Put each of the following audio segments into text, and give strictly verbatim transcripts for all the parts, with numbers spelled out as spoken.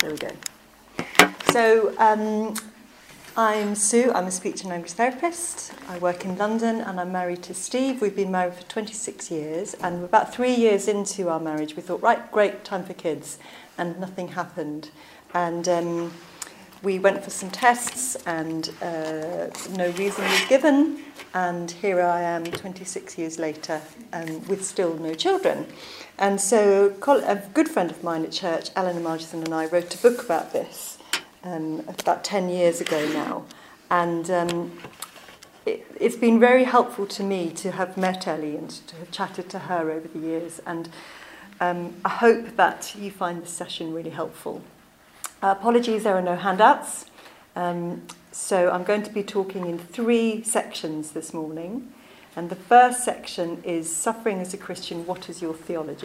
There we go. So um, I'm Sue. I'm a speech and language therapist. I work in London and I'm married to Steve. We've been married for twenty-six years, and about three years into our marriage we thought, right, great, time for kids, and nothing happened. And um, we went for some tests and uh, no reason was given, and here I am twenty-six years later um, with still no children. And so a good friend of mine at church, Eleanor Margeson, and I wrote a book about this um, about ten years ago now. And um, it, it's been very helpful to me to have met Ellie and to have chatted to her over the years. And um, I hope that you find this session really helpful. Uh, apologies, there are no handouts. Um, so I'm going to be talking in three sections this morning. And the first section is Suffering as a Christian, what is your theology?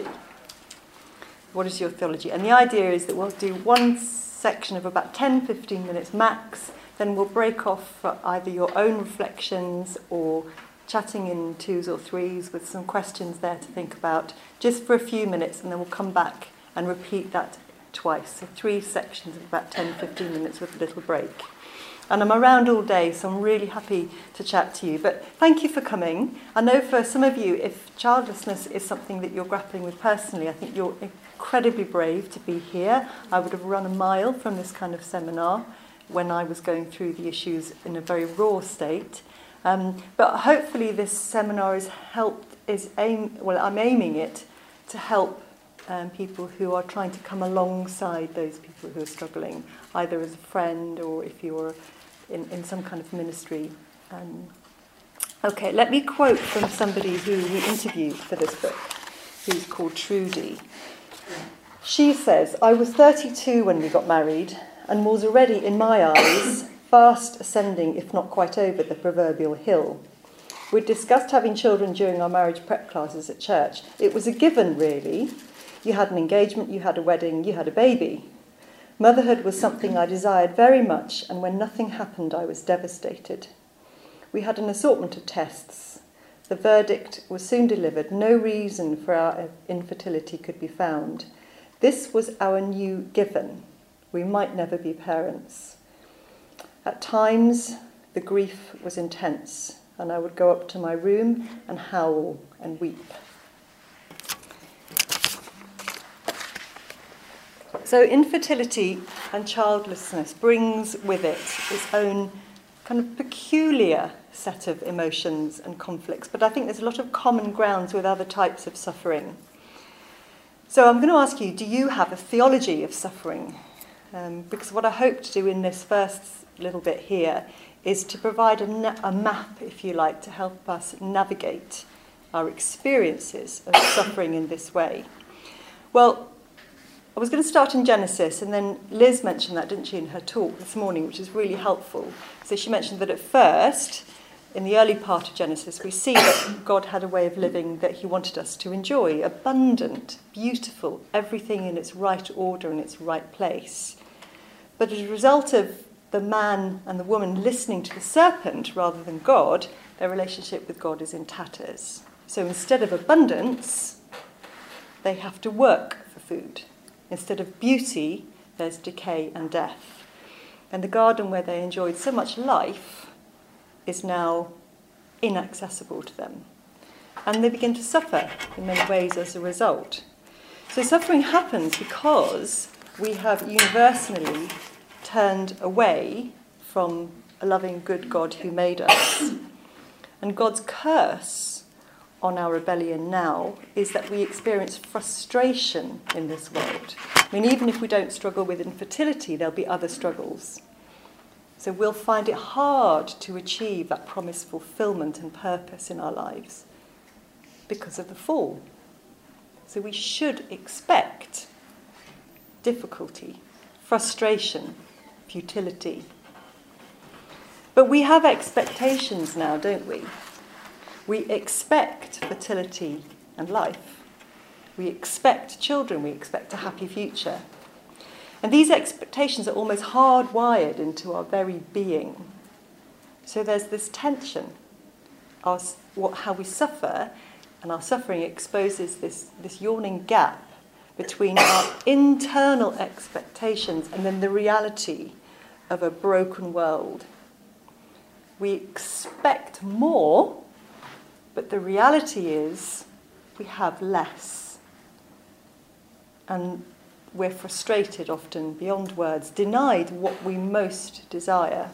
What is your theology? And the idea is that we'll do one section of about ten to fifteen minutes max, then we'll break off for either your own reflections or chatting in twos or threes with some questions there to think about, just for a few minutes, and then we'll come back and repeat that twice. So three sections of about ten to fifteen minutes with a little break. And I'm around all day, so I'm really happy to chat to you. But thank you for coming. I know for some of you, if childlessness is something that you're grappling with personally, I think you're incredibly brave to be here. I would have run a mile from this kind of seminar when I was going through the issues in a very raw state. Um, but hopefully this seminar is helped, is aim, well, I'm aiming it to help um, people who are trying to come alongside those people who are struggling, either as a friend or if you're In, in some kind of ministry. Um, okay, let me quote from somebody who we interviewed for this book, who's called Trudy. She says, I was thirty-two when we got married and was already, in my eyes, fast ascending, if not quite over, the proverbial hill. We'd discussed having children during our marriage prep classes at church. It was a given, really. You had an engagement, you had a wedding, you had a baby. Motherhood was something I desired very much, and when nothing happened, I was devastated. We had an assortment of tests. The verdict was soon delivered. No reason for our infertility could be found. This was our new given. We might never be parents. At times, the grief was intense, and I would go up to my room and howl and weep. So infertility and childlessness brings with it its own kind of peculiar set of emotions and conflicts, but I think there's a lot of common grounds with other types of suffering. So I'm going to ask you, do you have a theology of suffering? Um, because what I hope to do in this first little bit here is to provide a, na- a map, if you like, to help us navigate our experiences of suffering in this way. Well, I was going to start in Genesis, and then Liz mentioned that, didn't she, in her talk this morning, which is really helpful. So she mentioned that at first, in the early part of Genesis, we see that God had a way of living that he wanted us to enjoy, abundant, beautiful, everything in its right order and its right place. But as a result of the man and the woman listening to the serpent rather than God, their relationship with God is in tatters. So instead of abundance, they have to work for food. Instead of beauty, there's decay and death. And the garden where they enjoyed so much life is now inaccessible to them. And they begin to suffer in many ways as a result. So suffering happens because we have universally turned away from a loving, good God who made us. And God's curse on our rebellion now is that we experience frustration in this world. I mean, even if we don't struggle with infertility, there'll be other struggles. So we'll find it hard to achieve that promised fulfillment and purpose in our lives because of the fall. So we should expect difficulty, frustration, futility. But we have expectations now, don't we? We expect fertility and life. We expect children. We expect a happy future. And these expectations are almost hardwired into our very being. So there's this tension. Our, what, how we suffer, and our suffering exposes this, this yawning gap between our internal expectations and then the reality of a broken world. We expect more, but the reality is we have less. And we're frustrated often beyond words, denied what we most desire.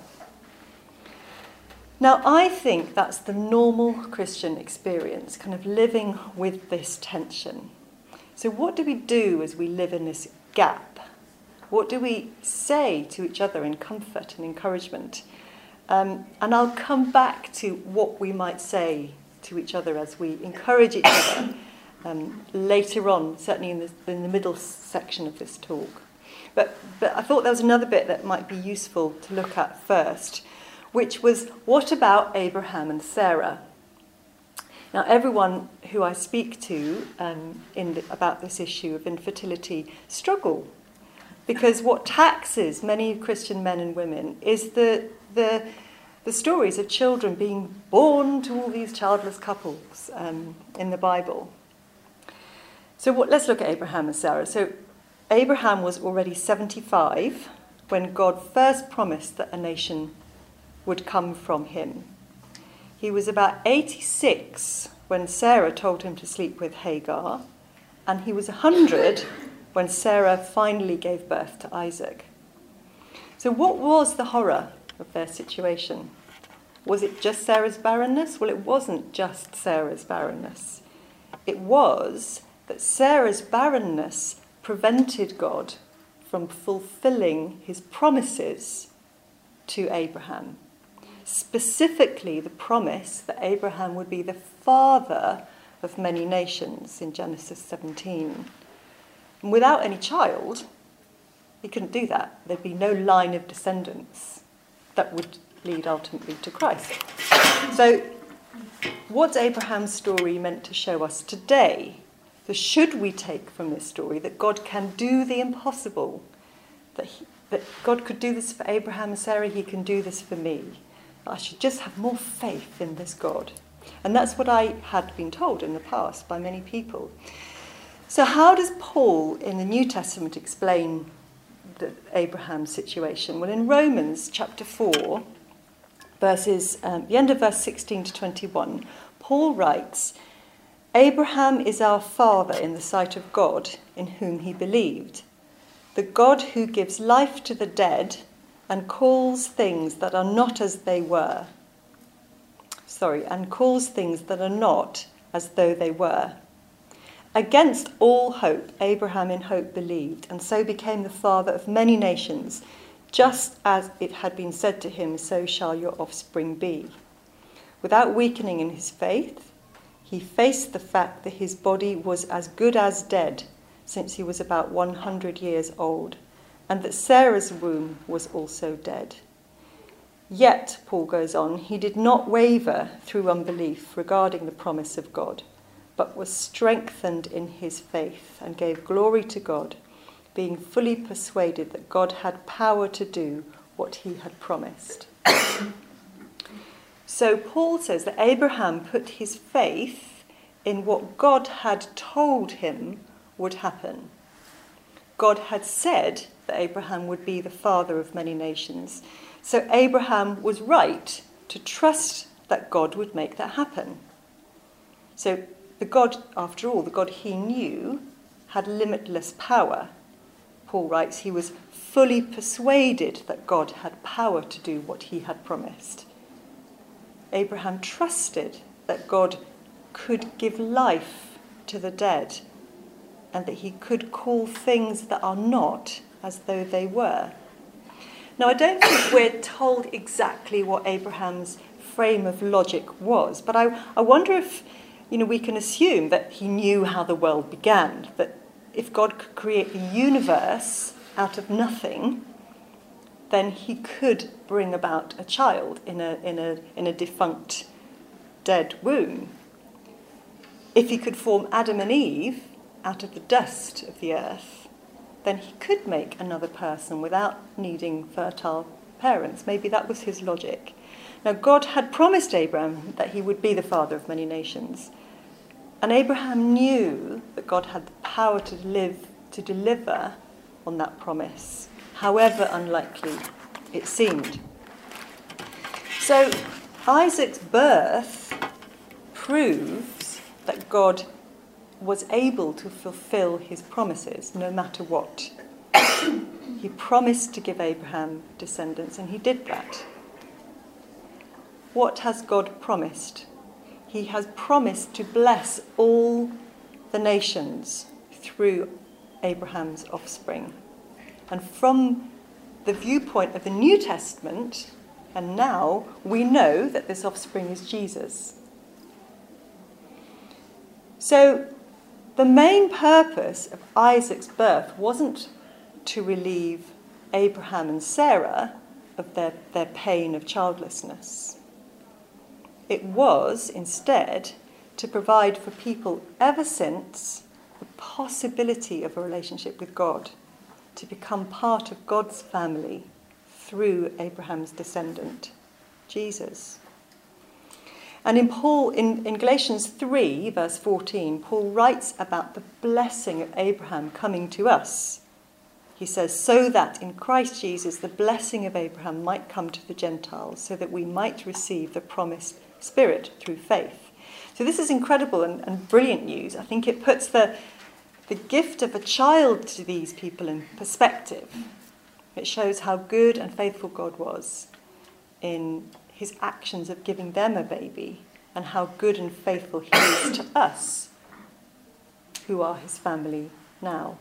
Now, I think that's the normal Christian experience, kind of living with this tension. So what do we do as we live in this gap? What do we say to each other in comfort and encouragement? Um, and I'll come back to what we might say to each other as we encourage each other um, later on, certainly in the, in the middle section of this talk. But, but I thought there was another bit that might be useful to look at first, which was, what about Abraham and Sarah? Now, everyone who I speak to um, in the, about this issue of infertility struggle, because what taxes many Christian men and women is the the, the stories of children being born to all these childless couples um, in the Bible. So what, let's look at Abraham and Sarah. So Abraham was already seventy-five when God first promised that a nation would come from him. He was about eighty-six when Sarah told him to sleep with Hagar, and he was one hundred when Sarah finally gave birth to Isaac. So what was the horror of their situation? Was it just Sarah's barrenness? Well, it wasn't just Sarah's barrenness. It was that Sarah's barrenness prevented God from fulfilling his promises to Abraham. Specifically, the promise that Abraham would be the father of many nations in Genesis seventeen. And without any child, he couldn't do that. There'd be no line of descendants that would lead ultimately to Christ. So what's Abraham's story meant to show us today? So should we take from this story that God can do the impossible? That, he, that God could do this for Abraham and Sarah, he can do this for me. I should just have more faith in this God. And that's what I had been told in the past by many people. So how does Paul in the New Testament explain the Abraham's situation? Well, in Romans chapter four, verses, um, the end of verse sixteen to twenty-one, Paul writes, Abraham is our father in the sight of God, in whom he believed, the God who gives life to the dead and calls things that are not as they were. Sorry, and calls things that are not as though they were. Against all hope, Abraham in hope believed, and so became the father of many nations, just as it had been said to him, so shall your offspring be. Without weakening in his faith, he faced the fact that his body was as good as dead, since he was about one hundred years old, and that Sarah's womb was also dead. Yet, Paul goes on, he did not waver through unbelief regarding the promise of God, but was strengthened in his faith and gave glory to God, being fully persuaded that God had power to do what he had promised. So Paul says that Abraham put his faith in what God had told him would happen. God had said that Abraham would be the father of many nations. So Abraham was right to trust that God would make that happen. So the God, after all, the God he knew, had limitless power. Paul writes he was fully persuaded that God had power to do what he had promised. Abraham trusted that God could give life to the dead and that he could call things that are not as though they were. Now, I don't think we're told exactly what Abraham's frame of logic was, but I, I wonder if, you know, we can assume that he knew how the world began, that if God could create the universe out of nothing, then he could bring about a child in a in a in a defunct, dead womb. If he could form Adam and Eve out of the dust of the earth, then he could make another person without needing fertile parents. Maybe that was his logic. Now, God had promised Abraham that he would be the father of many nations. And Abraham knew that God had the power to live to deliver on that promise, however unlikely it seemed. So Isaac's birth proves that God was able to fulfill his promises no matter what. He promised to give Abraham descendants, and he did that. What has God promised? He has promised to bless all the nations through Abraham's offspring. And from the viewpoint of the New Testament, and now, we know that this offspring is Jesus. So the main purpose of Isaac's birth wasn't to relieve Abraham and Sarah of their, their pain of childlessness. It was, instead, to provide for people ever since the possibility of a relationship with God, to become part of God's family through Abraham's descendant, Jesus. And in Paul, in, in Galatians three, verse fourteen, Paul writes about the blessing of Abraham coming to us. He says, so that in Christ Jesus the blessing of Abraham might come to the Gentiles, so that we might receive the promised Spirit through faith. So this is incredible and, and brilliant news. I think it puts the, the gift of a child to these people in perspective. It shows how good and faithful God was in his actions of giving them a baby, and how good and faithful he is to us, who are his family now.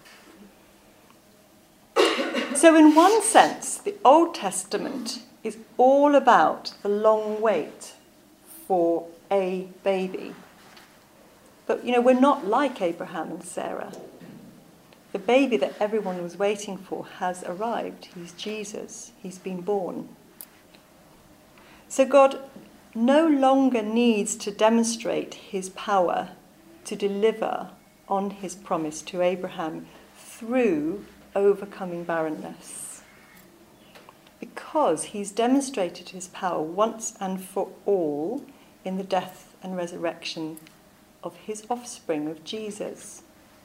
So in one sense, the Old Testament is all about the long wait for a baby. But, you know, we're not like Abraham and Sarah. The baby that everyone was waiting for has arrived. He's Jesus. He's been born. So God no longer needs to demonstrate his power to deliver on his promise to Abraham through overcoming barrenness, because he's demonstrated his power once and for all in the death and resurrection of his offspring, of Jesus.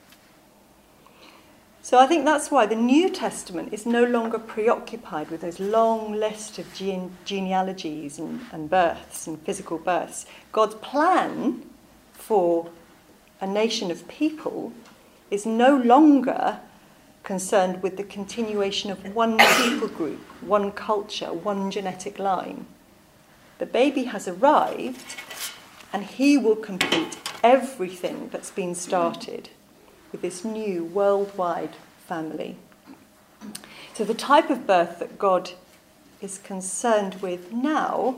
So I think that's why the New Testament is no longer preoccupied with those long list of gene- genealogies and, and births and physical births. God's plan for a nation of people is no longer concerned with the continuation of one people group, one culture, one genetic line. The baby has arrived, and he will complete everything that's been started with this new worldwide family. So the type of birth that God is concerned with now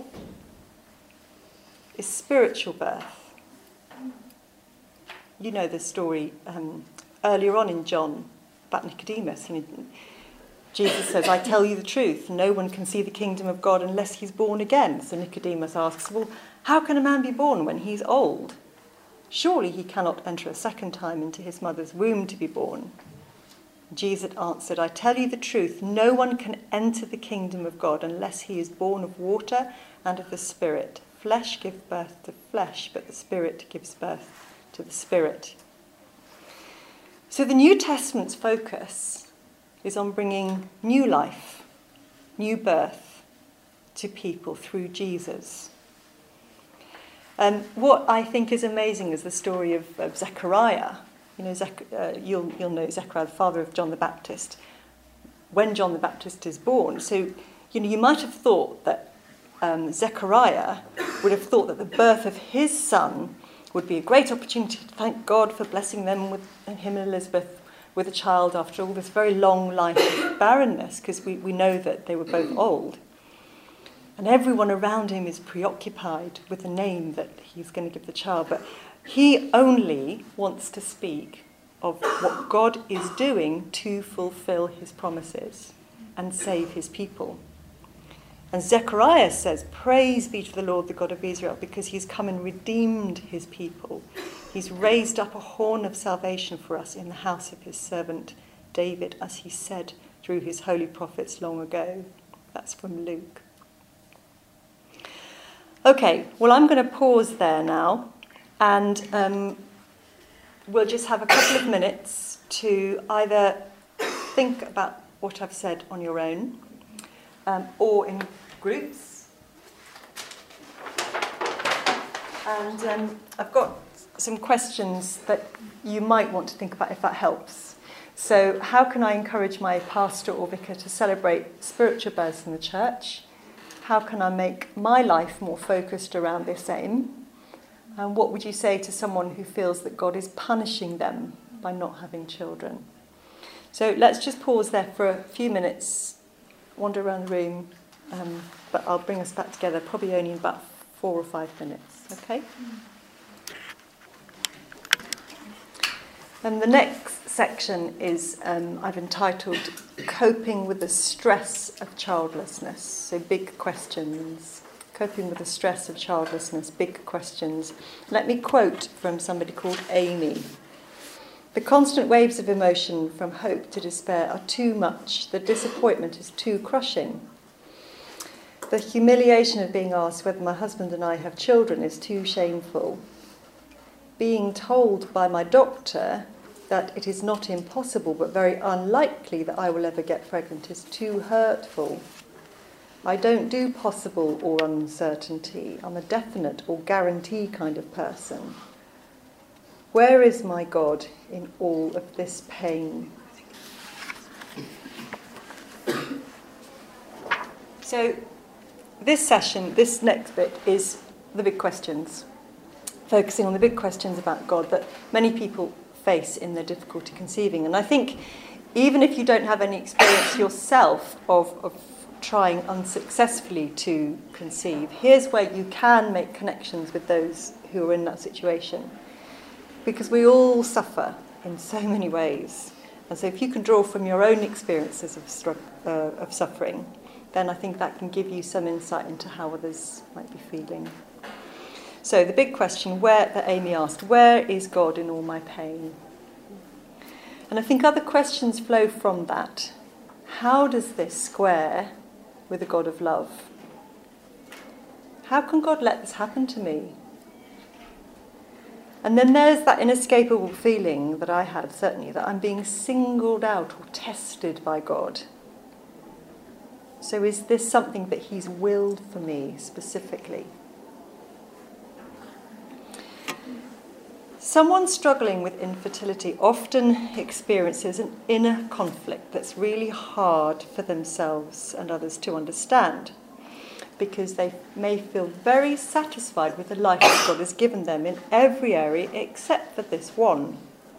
is spiritual birth. You know the story um, earlier on in John about Nicodemus. You know, Jesus says, I tell you the truth, no one can see the kingdom of God unless he's born again. So Nicodemus asks, well, how can a man be born when he's old? Surely he cannot enter a second time into his mother's womb to be born. Jesus answered, I tell you the truth, no one can enter the kingdom of God unless he is born of water and of the Spirit. Flesh gives birth to flesh, but the Spirit gives birth to the Spirit. So the New Testament's focus is on bringing new life, new birth to people through Jesus. Um, what I think is amazing is the story of, of Zechariah. You know, Zech- uh, you'll, you'll know Zechariah, the father of John the Baptist, when John the Baptist is born. So, you know, you might have thought that um, Zechariah would have thought that the birth of his son would be a great opportunity to thank God for blessing them with and him and Elizabeth with a child after all this very long life of barrenness, because we, we know that they were both old. And everyone around him is preoccupied with the name that he's going to give the child. But he only wants to speak of what God is doing to fulfill his promises and save his people. And Zechariah says, praise be to the Lord, the God of Israel, because he's come and redeemed his people. He's raised up a horn of salvation for us in the house of his servant David, as he said through his holy prophets long ago. That's from Luke. Okay, well, I'm going to pause there now and um, we'll just have a couple of minutes to either think about what I've said on your own, um, or in groups. And um, I've got some questions that you might want to think about if that helps. So, how can I encourage my pastor or vicar to celebrate spiritual births in the church? How can I make my life more focused around this aim? And what would you say to someone who feels that God is punishing them by not having children? So let's just pause there for a few minutes, wander around the room, um, but I'll bring us back together probably only in about four or five minutes, okay? And the next section is, um, I've entitled Coping with the Stress of Childlessness. So big questions. Coping with the stress of childlessness, big questions. Let me quote from somebody called Amy. The constant waves of emotion from hope to despair are too much. The disappointment is too crushing. The humiliation of being asked whether my husband and I have children is too shameful. Being told by my doctor that it is not impossible but very unlikely that I will ever get pregnant is too hurtful. I don't do possible or uncertainty. I'm a definite or guarantee kind of person. Where is my God in all of this pain? So this session, this next bit, is the big questions, focusing on the big questions about God that many people face in their difficulty conceiving. And I think even if you don't have any experience yourself of, of trying unsuccessfully to conceive, here's where you can make connections with those who are in that situation. Because we all suffer in so many ways. And so if you can draw from your own experiences of, strugg- uh, of suffering, then I think that can give you some insight into how others might be feeling. So the big question where that Amy asked, where is God in all my pain? And I think other questions flow from that. How does this square with a God of love? How can God let this happen to me? And then there's that inescapable feeling that I had, certainly, that I'm being singled out or tested by God. So is this something that he's willed for me specifically? Someone struggling with infertility often experiences an inner conflict that's really hard for themselves and others to understand, because they may feel very satisfied with the life that God has given them in every area except for this one.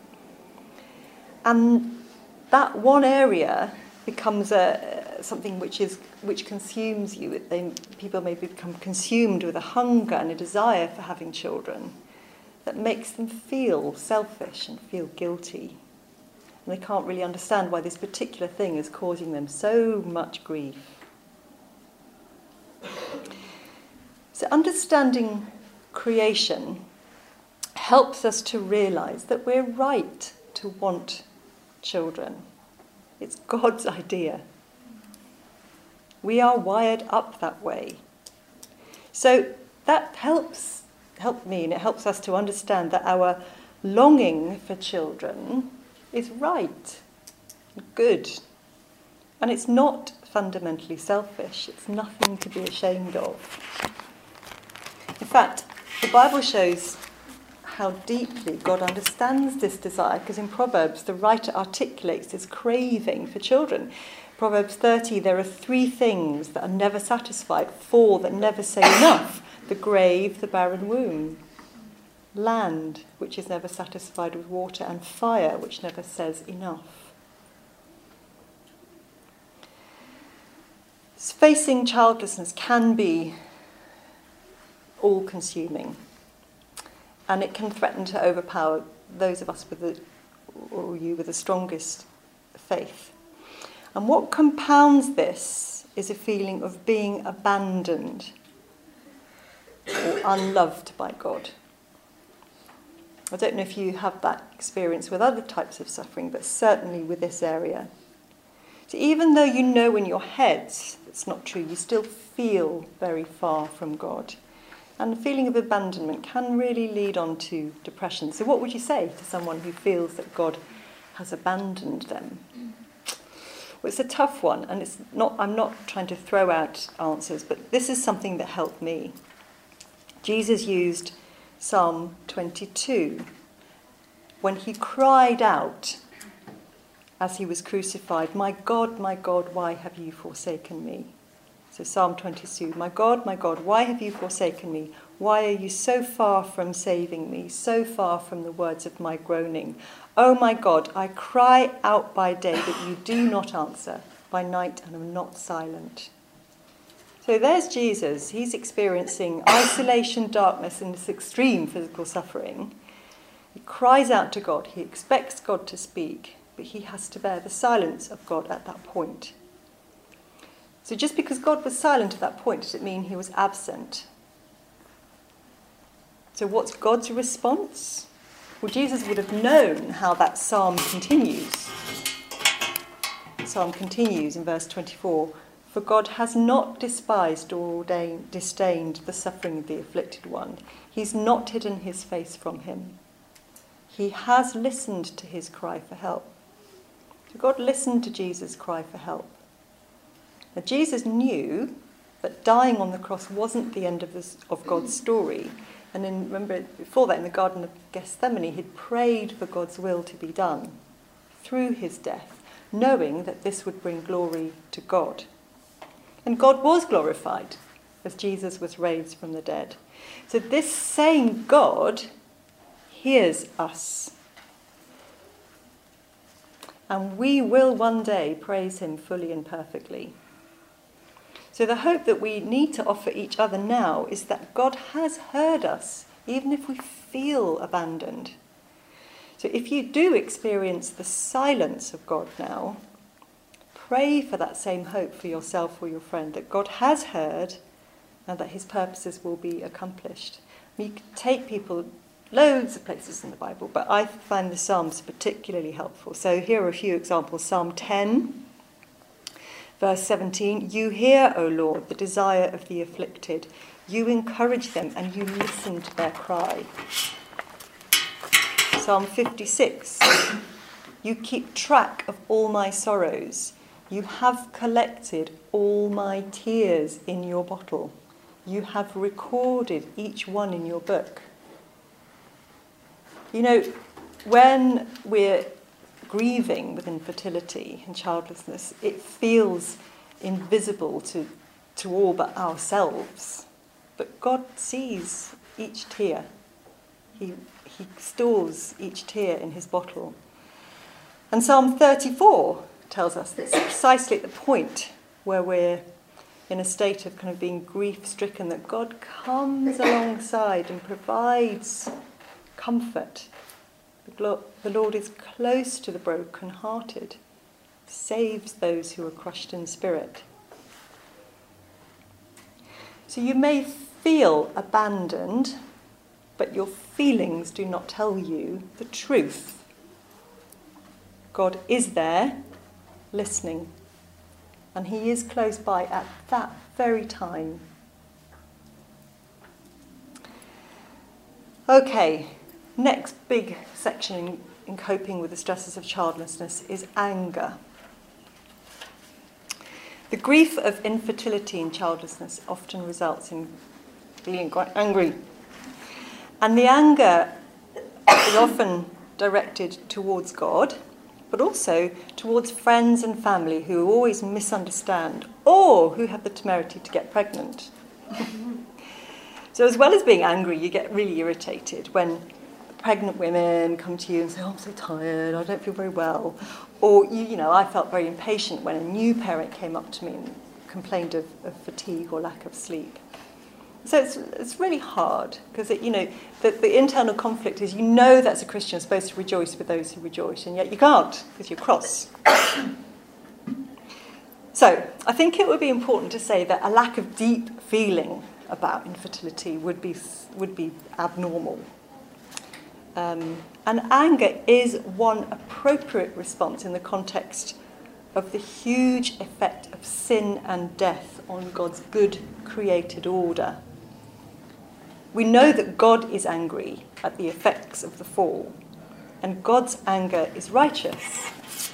And that one area becomes a, something which is which consumes you. They, people may become consumed with a hunger and a desire for having children that makes them feel selfish and feel guilty. And they can't really understand why this particular thing is causing them so much grief. So understanding creation helps us to realise that we're right to want children. It's God's idea. We are wired up that way. So that helps help me, and it helps us to understand that our longing for children is right, good, and it's not fundamentally selfish. It's nothing to be ashamed of. In fact, the Bible shows how deeply God understands this desire, because in Proverbs the writer articulates this craving for children. Proverbs thirty, there are three things that are never satisfied, four that never say enough: the grave, the barren womb, land, which is never satisfied with water, and fire, which never says enough. Facing childlessness can be all-consuming, and it can threaten to overpower those of us with the, or you with the strongest faith. And what compounds this is a feeling of being abandoned or unloved by God. I don't know if you have that experience with other types of suffering, but certainly with this area. So even though you know in your head it's not true, you still feel very far from God. And the feeling of abandonment can really lead on to depression. So what would you say to someone who feels that God has abandoned them? Well, it's a tough one, and it's not. I'm not trying to throw out answers, but this is something that helped me. Jesus used Psalm twenty-two when he cried out as he was crucified, "My God, my God, why have you forsaken me?" So Psalm twenty-two, "My God, my God, why have you forsaken me? Why are you so far from saving me, so far from the words of my groaning? Oh my God, I cry out by day, but you do not answer, by night and am not silent." So there's Jesus. He's experiencing isolation, darkness, and this extreme physical suffering. He cries out to God. He expects God to speak, but he has to bear the silence of God at that point. So just because God was silent at that point, does it mean he was absent? So what's God's response? Well, Jesus would have known how that psalm continues. The psalm continues in verse twenty-four. "For God has not despised or ordained, disdained the suffering of the afflicted one. He's not hidden his face from him. He has listened to his cry for help." So God listened to Jesus' cry for help. Now, Jesus knew that dying on the cross wasn't the end of, this, of God's story. And then, remember, before that, in the Garden of Gethsemane, he'd prayed for God's will to be done through his death, knowing that this would bring glory to God. And God was glorified as Jesus was raised from the dead. So this same God hears us. And we will one day praise him fully and perfectly. So the hope that we need to offer each other now is that God has heard us, even if we feel abandoned. So if you do experience the silence of God now, pray for that same hope for yourself or your friend, that God has heard and that his purposes will be accomplished. You can take people loads of places in the Bible, but I find the Psalms particularly helpful. So here are a few examples. Psalm ten. Verse seventeen, "You hear, O Lord, the desire of the afflicted. You encourage them and you listen to their cry." Psalm fifty-six, "You keep track of all my sorrows. You have collected all my tears in your bottle. You have recorded each one in your book." You know, when we're grieving with infertility and childlessness, it feels invisible to, to all but ourselves. But God sees each tear. He, he stores each tear in his bottle. And Psalm thirty-four tells us this precisely at the point where we're in a state of kind of being grief-stricken, that God comes alongside and provides comfort. The Lord is close to the broken-hearted, saves those who are crushed in spirit. So you may feel abandoned, but your feelings do not tell you the truth. God is there, listening, and he is close by at that very time. Okay. Next big section in, in coping with the stresses of childlessness is anger. The grief of infertility and childlessness often results in feeling quite angry. And the anger is often directed towards God, but also towards friends and family who always misunderstand or who have the temerity to get pregnant. So as well as being angry, you get really irritated when pregnant women come to you and say, "Oh, I'm so tired, I don't feel very well." Or, you, you know, I felt very impatient when a new parent came up to me and complained of, of fatigue or lack of sleep. So it's it's really hard because, you know, the, the internal conflict is, you know, that's a Christian supposed to rejoice with those who rejoice, and yet you can't because you're cross. So I think it would be important to say that a lack of deep feeling about infertility would be would be abnormal. Um, and anger is one appropriate response in the context of the huge effect of sin and death on God's good created order. We know that God is angry at the effects of the fall, and God's anger is righteous.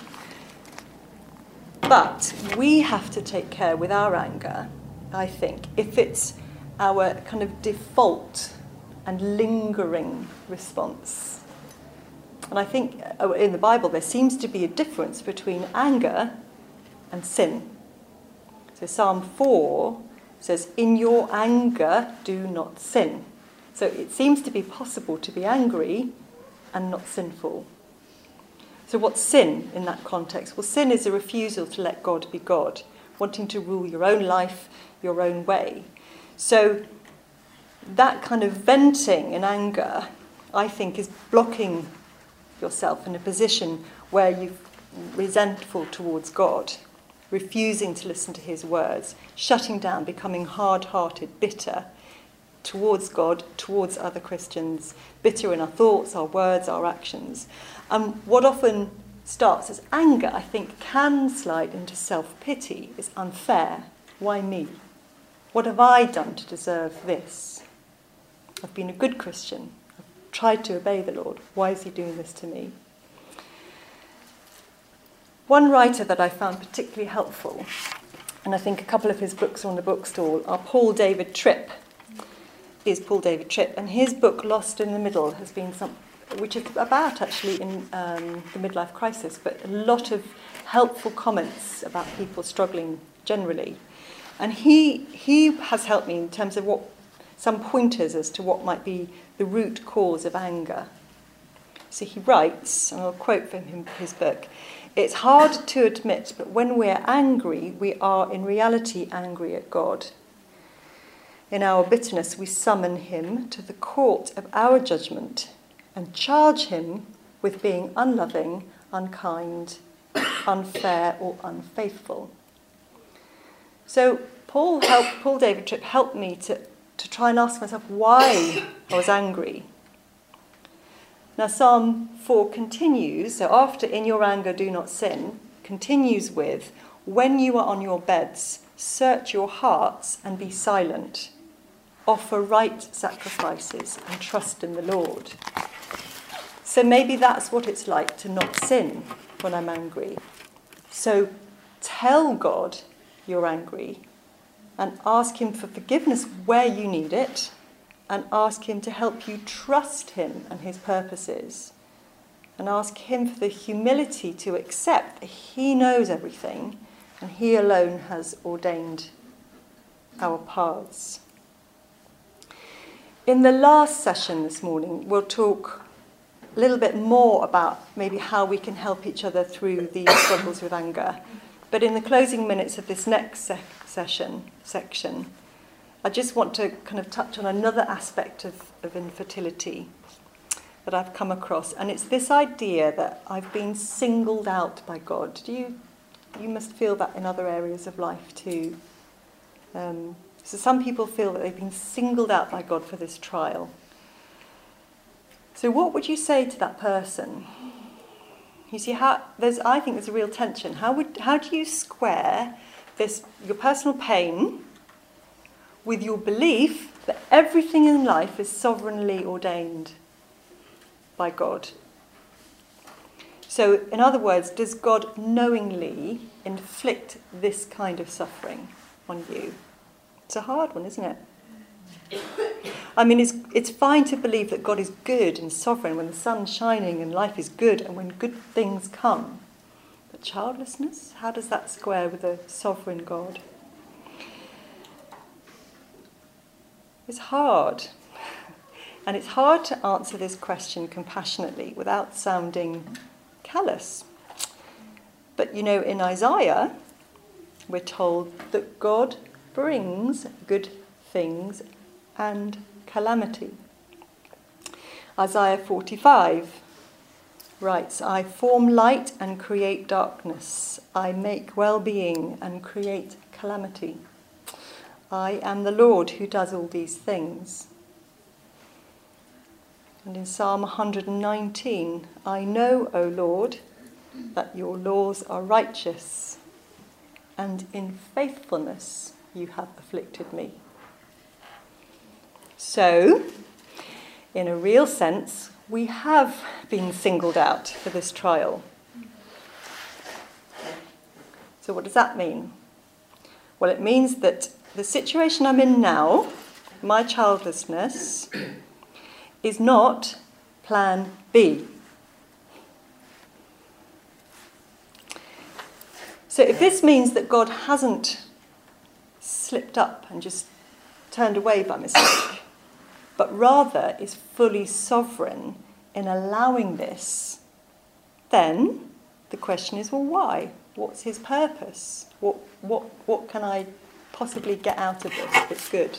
But we have to take care with our anger, I think, if it's our kind of default and lingering response. And I think in the Bible there seems to be a difference between anger and sin. So Psalm four says, "In your anger do not sin." So it seems to be possible to be angry and not sinful. So what's sin in that context? Well, sin is a refusal to let God be God, wanting to rule your own life your own way. So that kind of venting in anger, I think, is blocking yourself in a position where you're resentful towards God, refusing to listen to his words, shutting down, becoming hard-hearted, bitter towards God, towards other Christians, bitter in our thoughts, our words, our actions. And what often starts as anger, I think, can slide into self-pity. It's unfair. Why me? What have I done to deserve this? I've been a good Christian. I've tried to obey the Lord. Why is he doing this to me? One writer that I found particularly helpful, and I think a couple of his books are on the bookstall, are Paul David Tripp. Is Paul David Tripp, and his book Lost in the Middle has been some, which is about actually in um, the midlife crisis, but a lot of helpful comments about people struggling generally. And he he has helped me in terms of what some pointers as to what might be the root cause of anger. So he writes, and I'll quote from him his book, "It's hard to admit, but when we're angry, we are in reality angry at God. In our bitterness, we summon him to the court of our judgment and charge him with being unloving, unkind, unfair, or unfaithful." So Paul helped, Paul David Tripp helped me to, to try and ask myself why I was angry. Now Psalm four continues, so after "in your anger do not sin," continues with, "When you are on your beds, search your hearts and be silent. Offer right sacrifices and trust in the Lord." So maybe that's what it's like to not sin when I'm angry. So tell God you're angry and ask him for forgiveness where you need it, and ask him to help you trust him and his purposes, and ask him for the humility to accept that he knows everything and he alone has ordained our paths. In the last session this morning, we'll talk a little bit more about maybe how we can help each other through these struggles with anger. But in the closing minutes of this next sec- session section, I just want to kind of touch on another aspect of, of infertility that I've come across, and it's this idea that I've been singled out by God. Do you? You must feel that in other areas of life too. Um, so some people feel that they've been singled out by God for this trial. So what would you say to that person? You see, how there's I think there's a real tension. How would how do you square this your personal pain with your belief that everything in life is sovereignly ordained by God? So, in other words, does God knowingly inflict this kind of suffering on you? It's a hard one, isn't it? I mean, it's, it's fine to believe that God is good and sovereign when the sun's shining and life is good and when good things come. But childlessness, how does that square with a sovereign God? It's hard. And it's hard to answer this question compassionately without sounding callous. But you know, in Isaiah, we're told that God brings good things and calamity. Isaiah forty-five writes, "I form light and create darkness. I make well-being and create calamity. I am the Lord who does all these things." And in Psalm one hundred nineteen, "I know, O Lord, that your laws are righteous, and in faithfulness you have afflicted me." So, in a real sense, we have been singled out for this trial. So what does that mean? Well, it means that the situation I'm in now, my childlessness, is not plan B. So if this means that God hasn't slipped up and just turned away by mistake, but rather is fully sovereign in allowing this, then the question is, well, why? What's his purpose? What what what can I possibly get out of this that's good?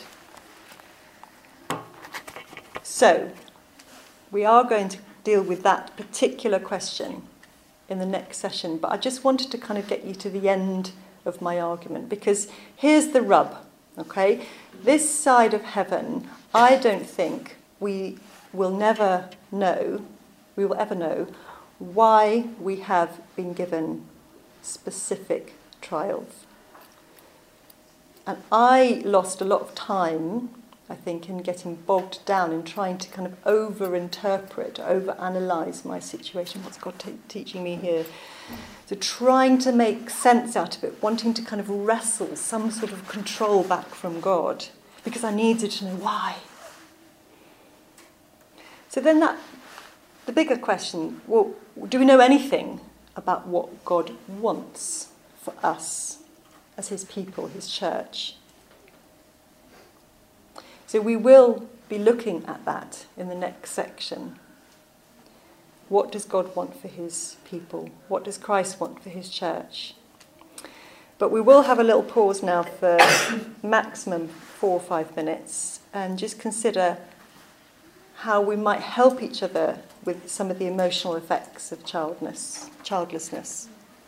So, we are going to deal with that particular question in the next session, but I just wanted to kind of get you to the end of my argument, because here's the rub, okay? This side of heaven, I don't think we will never know, we will ever know, why we have been given specific trials. And I lost a lot of time, I think, in getting bogged down in trying to kind of over-interpret, over-analyse my situation. What's God t- teaching me here? So trying to make sense out of it, wanting to kind of wrestle some sort of control back from God, because I needed to know why. So then that, the bigger question, well, do we know anything about what God wants for us as his people, his church? So we will be looking at that in the next section. What does God want for his people? What does Christ want for his church? But we will have a little pause now for maximum four or five minutes and just consider how we might help each other with some of the emotional effects of childlessness. childlessness.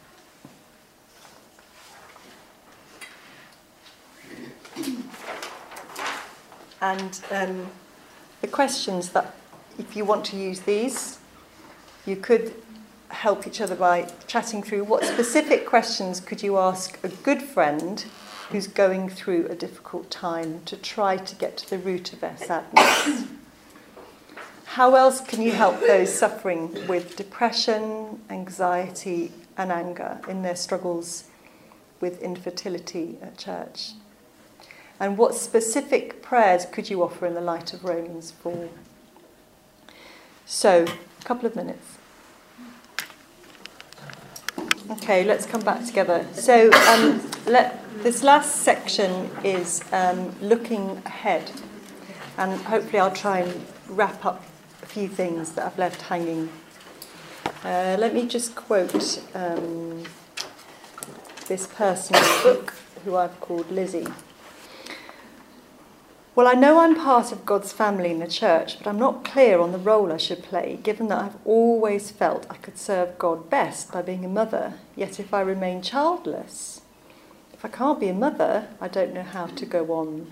And um, the questions that, if you want to use these, you could help each other by chatting through what specific questions could you ask a good friend who's going through a difficult time to try to get to the root of their sadness. How else can you help those suffering with depression, anxiety and anger in their struggles with infertility at church? And what specific prayers could you offer in the light of Romans four? So, a couple of minutes. Okay, let's come back together. So, um, let, this last section is um, looking ahead. And hopefully I'll try and wrap up a few things that I've left hanging. Uh, let me just quote um, this person in the book, who I've called Lizzie. Well, I know I'm part of God's family in the church, but I'm not clear on the role I should play, given that I've always felt I could serve God best by being a mother. Yet if I remain childless, if I can't be a mother, I don't know how to go on.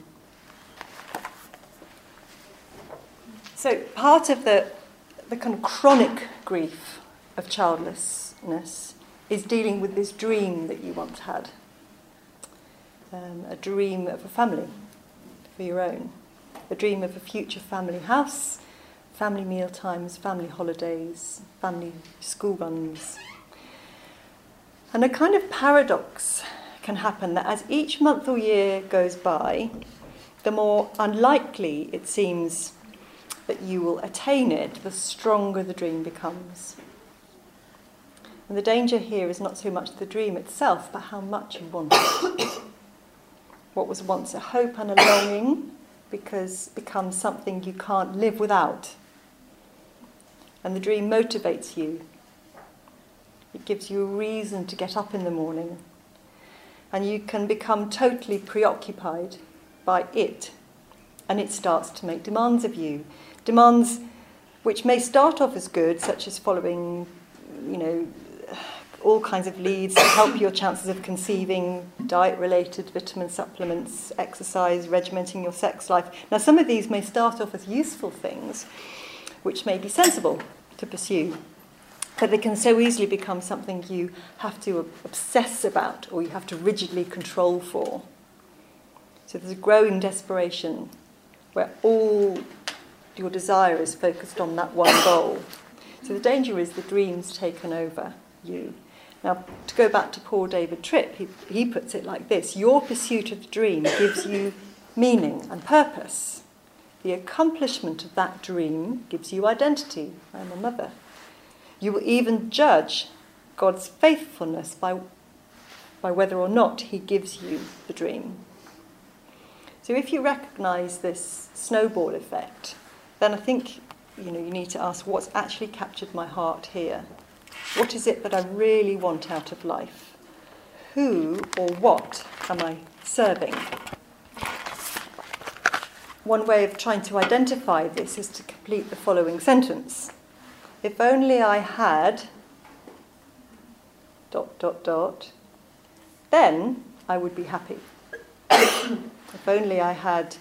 So part of the, the kind of chronic grief of childlessness is dealing with this dream that you once had, um, a dream of a family. For your own, a dream of a future family house, family meal times, family holidays, family school runs. And a kind of paradox can happen that as each month or year goes by, the more unlikely it seems that you will attain it, the stronger the dream becomes. And the danger here is not so much the dream itself, but how much you want it. What was once a hope and a longing because becomes something you can't live without. And the dream motivates you. It gives you a reason to get up in the morning. And you can become totally preoccupied by it. And it starts to make demands of you. Demands which may start off as good, such as following, you know, all kinds of leads to help your chances of conceiving, diet-related vitamin supplements, exercise, regimenting your sex life. Now, some of these may start off as useful things, which may be sensible to pursue, but they can so easily become something you have to obsess about or you have to rigidly control for. So there's a growing desperation where all your desire is focused on that one goal. So the danger is the dream's taken over you. Now, to go back to Paul David Tripp, he, he puts it like this: your pursuit of the dream gives you meaning and purpose. The accomplishment of that dream gives you identity. I'm a mother. You will even judge God's faithfulness by, by whether or not he gives you the dream. So if you recognise this snowball effect, then I think you know you need to ask, what's actually captured my heart here? What is it that I really want out of life? Who or what am I serving? One way of trying to identify this is to complete the following sentence. If only I had... dot, dot, dot, then I would be happy. If only I had...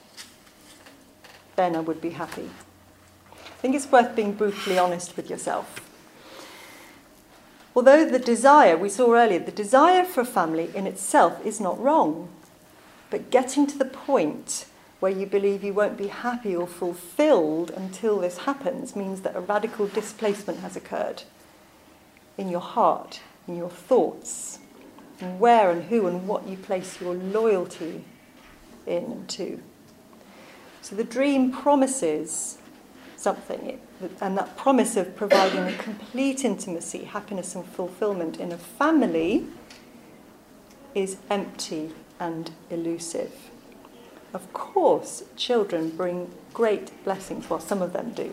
then I would be happy. I think it's worth being brutally honest with yourself. Although the desire, we saw earlier, the desire for a family in itself is not wrong, but getting to the point where you believe you won't be happy or fulfilled until this happens means that a radical displacement has occurred in your heart, in your thoughts, and where and who and what you place your loyalty in and to. So the dream promises something, and that promise of providing a complete intimacy, happiness and fulfillment in a family is empty and elusive. Of course, children bring great blessings, well, some of them do.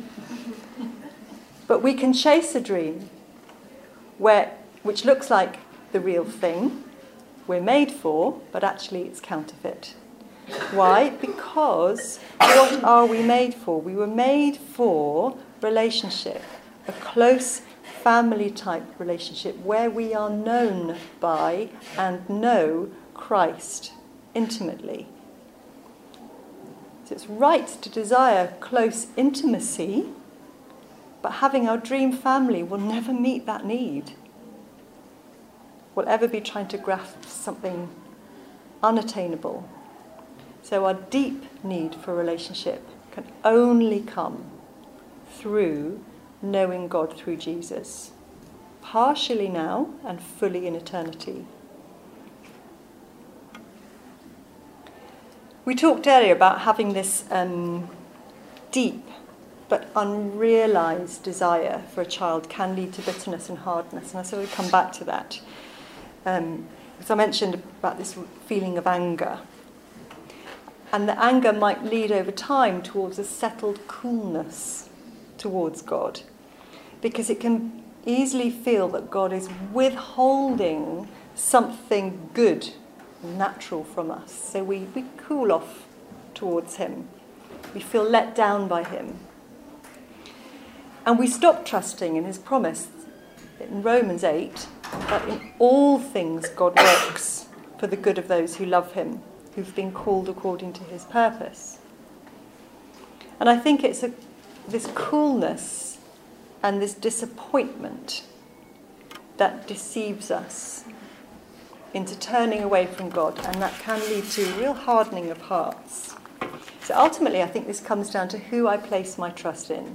But we can chase a dream where, which looks like the real thing we're made for, but actually it's counterfeit. Why? Because what are we made for? We were made for relationship, a close family-type relationship where we are known by and know Christ intimately. So it's right to desire close intimacy, but having our dream family will never meet that need. We'll ever be trying to grasp something unattainable. So our deep need for relationship can only come through knowing God through Jesus, partially now and fully in eternity. We talked earlier about having this um, deep but unrealised desire for a child can lead to bitterness and hardness, and I sort of come back to that. Um, because I mentioned about this feeling of anger. And the anger might lead over time towards a settled coolness towards God, because it can easily feel that God is withholding something good and natural from us. So we, we cool off towards him. We feel let down by him. And we stop trusting in his promise in Romans eight that in all things God works for the good of those who love him, who've been called according to his purpose. And I think it's a, this coolness and this disappointment that deceives us into turning away from God, and that can lead to real hardening of hearts. So ultimately, I think this comes down to who I place my trust in.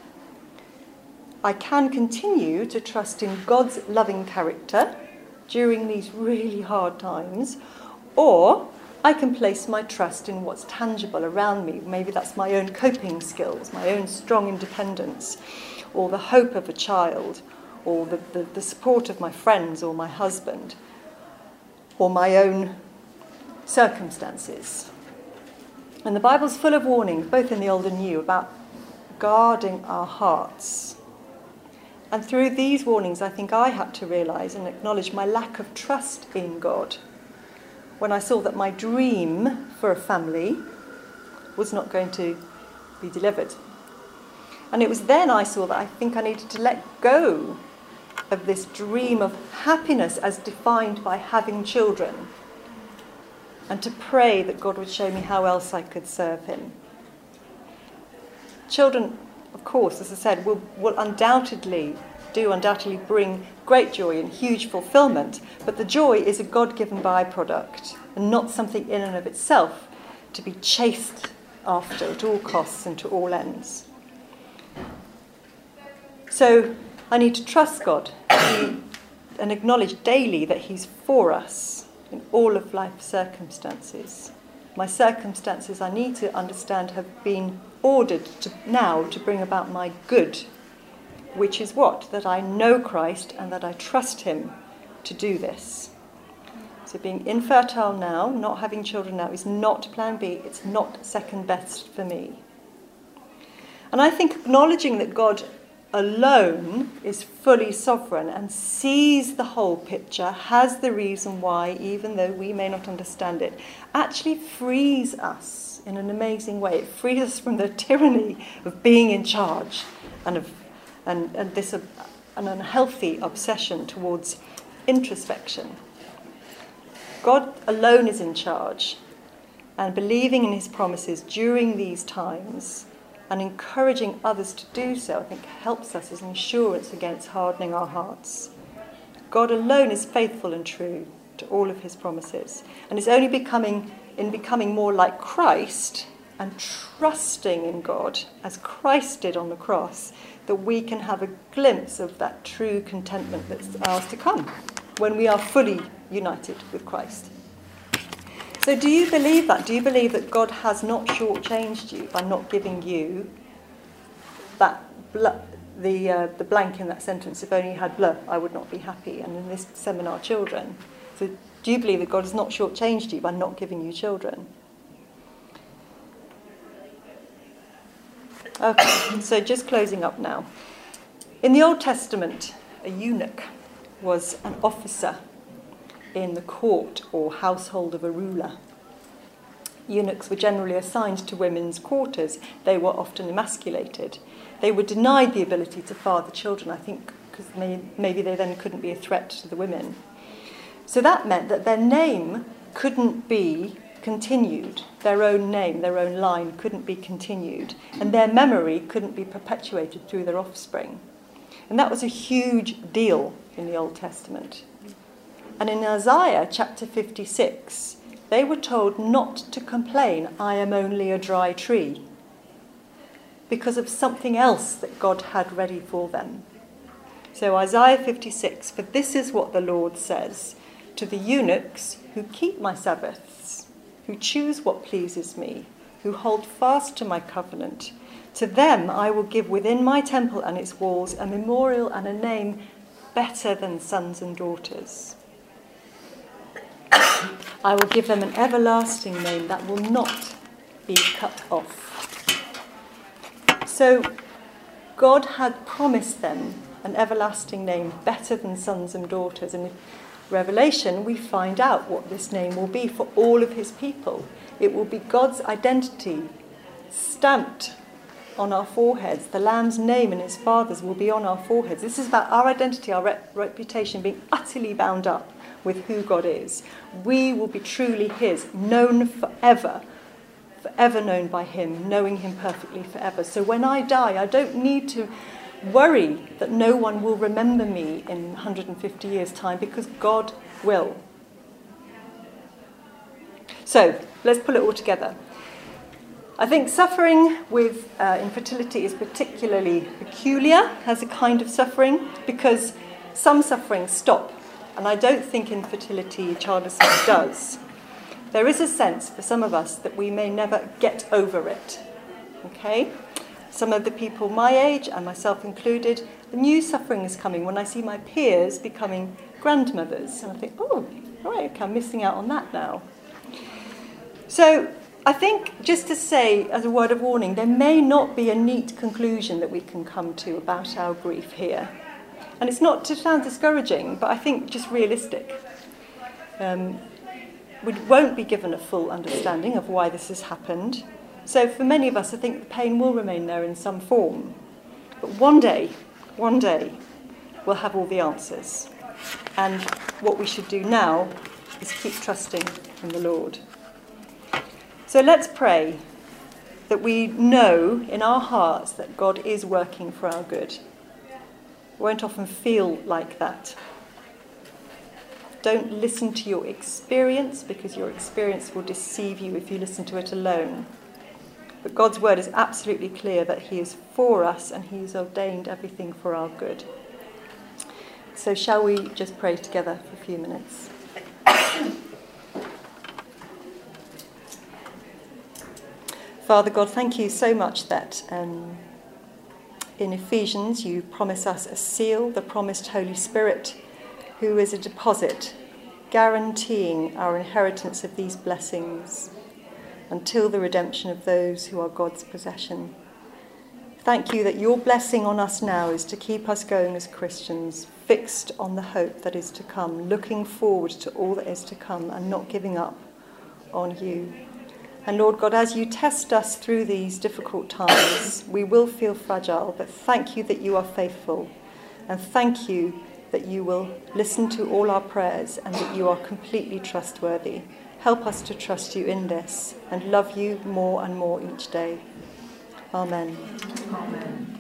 I can continue to trust in God's loving character during these really hard times, or I can place my trust in what's tangible around me. Maybe that's my own coping skills, my own strong independence, or the hope of a child, or the, the, the support of my friends or my husband, or my own circumstances. And the Bible's full of warnings, both in the Old and New, about guarding our hearts. And through these warnings, I think I had to realise and acknowledge my lack of trust in God when I saw that my dream for a family was not going to be delivered. And it was then I saw that I think I needed to let go of this dream of happiness as defined by having children, and to pray that God would show me how else I could serve him. Children, of course, as I said, will, will undoubtedly, do undoubtedly bring great joy and huge fulfillment, but the joy is a God-given byproduct and not something in and of itself to be chased after at all costs and to all ends. So I need to trust God and acknowledge daily that he's for us in all of life's circumstances. My circumstances, I need to understand, have been ordered to, now to bring about my good, which is what? That I know Christ and that I trust him to do this. So being infertile now, not having children now, is not plan B. It's not second best for me. And I think acknowledging that God alone is fully sovereign and sees the whole picture, has the reason why, even though we may not understand it, actually frees us in an amazing way. It frees us from the tyranny of being in charge and of and, and this uh, an unhealthy obsession towards introspection. God alone is in charge, and believing in his promises during these times and encouraging others to do so, I think, helps us as an insurance against hardening our hearts. God alone is faithful and true to all of his promises, and it's only becoming in becoming more like Christ and trusting in God as Christ did on the cross that we can have a glimpse of that true contentment that's ours to come when we are fully united with Christ. So do you believe that? Do you believe that God has not shortchanged you by not giving you that bl- the uh, the blank in that sentence? If only you had blah, I would not be happy. And in this seminar, children. So do you believe that God has not shortchanged you by not giving you children? Okay, so just closing up now. In the Old Testament, a eunuch was an officer in the court or household of a ruler. Eunuchs were generally assigned to women's quarters. They were often emasculated. They were denied the ability to father children, I think, because may, maybe they then couldn't be a threat to the women. So that meant that their name couldn't be continued. Their own name, their own line couldn't be continued. And their memory couldn't be perpetuated through their offspring. And that was a huge deal in the Old Testament. And in Isaiah chapter fifty-six, they were told not to complain, I am only a dry tree, because of something else that God had ready for them. So Isaiah fifty-six, for this is what the Lord says, to the eunuchs who keep my Sabbaths, who choose what pleases me, who hold fast to my covenant, to them I will give within my temple and its walls a memorial and a name better than sons and daughters. I will give them an everlasting name that will not be cut off. So God had promised them an everlasting name better than sons and daughters. And in Revelation, we find out what this name will be for all of his people. It will be God's identity stamped on our foreheads. The Lamb's name and his Father's will be on our foreheads. This is about our identity, our rep- reputation being utterly bound up with who God is. We will be truly his, known forever, forever known by him, knowing him perfectly forever. So when I die, I don't need to worry that no one will remember me in one hundred fifty years' time, because God will. So let's pull it all together. I think suffering with uh, infertility is particularly peculiar as a kind of suffering, because some suffering stop. And I don't think infertility, childlessness does. There is a sense for some of us that we may never get over it. Okay? Some of the people my age, and myself included, the new suffering is coming when I see my peers becoming grandmothers. And I think, oh, all right, okay, I'm missing out on that now. So I think, just to say as a word of warning, there may not be a neat conclusion that we can come to about our grief here. And it's not to sound discouraging, but I think just realistic. Um, we won't be given a full understanding of why this has happened. So for many of us, I think the pain will remain there in some form. But one day, one day, we'll have all the answers. And what we should do now is keep trusting in the Lord. So let's pray that we know in our hearts that God is working for our good. We won't often feel like that. Don't listen to your experience, because your experience will deceive you if you listen to it alone. But God's word is absolutely clear that he is for us and he has ordained everything for our good. So shall we just pray together for a few minutes? Father God, thank you so much that um, in Ephesians you promise us a seal, the promised Holy Spirit, who is a deposit, guaranteeing our inheritance of these blessings until the redemption of those who are God's possession. Thank you that your blessing on us now is to keep us going as Christians, fixed on the hope that is to come, looking forward to all that is to come and not giving up on you. And Lord God, as you test us through these difficult times, we will feel fragile, but thank you that you are faithful. And thank you that you will listen to all our prayers and that you are completely trustworthy. Help us to trust you in this and love you more and more each day. Amen. Amen.